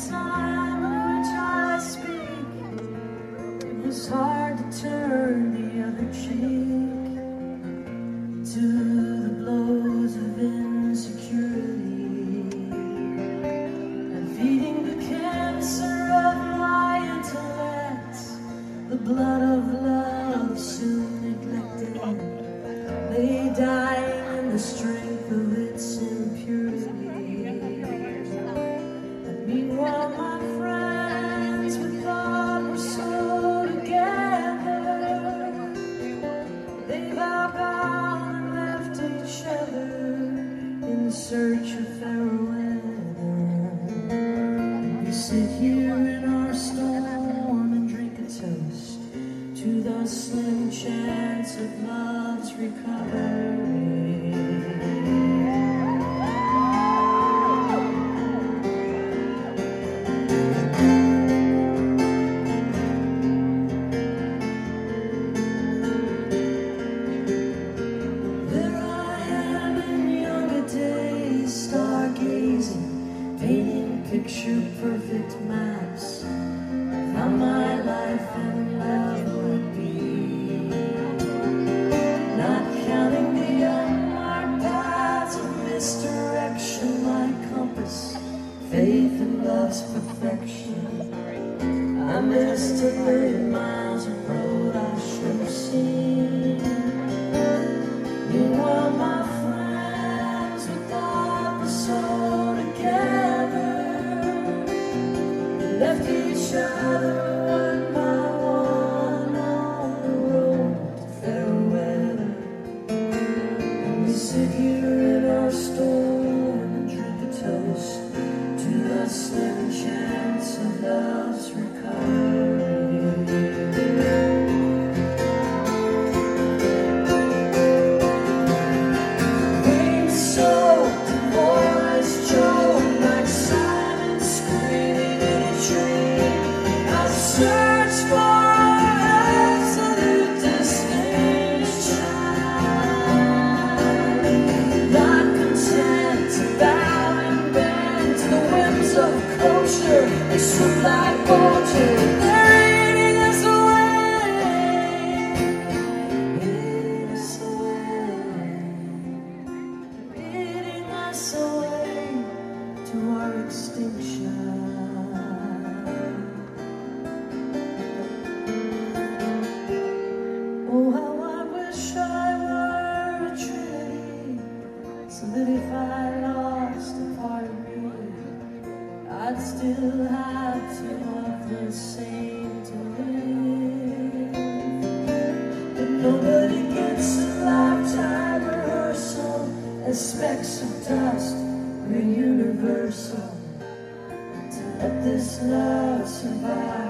time of which I speak, it was hard to turn the other cheek to the blows of insecurity, and feeding the cancer of my intellect, the blood of love soon neglected, lay dying in the strength of its impurity. And meanwhile my friends we thought were so together, they've outbound and left each other in search of fairer weather. And we sit here in our storm and drink a toast to the slim chance of love's recovery. There I am in younger days, stargazing, painting picture-perfect maps of how my life and love would be, not counting the unmarked paths of misdirection, my compass, faith and love's perfection. I missed 1,000,000 miles of road I should have seen. Meanwhile my friends we thought were so together, left each other one by one on the road to fair weather. And we sit here in our storm and drink a toast to the slim chance of love's recovery. Rain-soaked and moist-choked like Simon screaming in a tree, I search for absolute distinction, not content to bow and bend to the whims of culture. They swoop like vultures, they're eating us away, eating us away, eating us away to our extinction. Oh, how I wish I were a trinity, so that if I lost a part of me, I'd still have two of the same to live. But nobody gets a lifetime rehearsal as specks of dust. We're universal. To let this love survive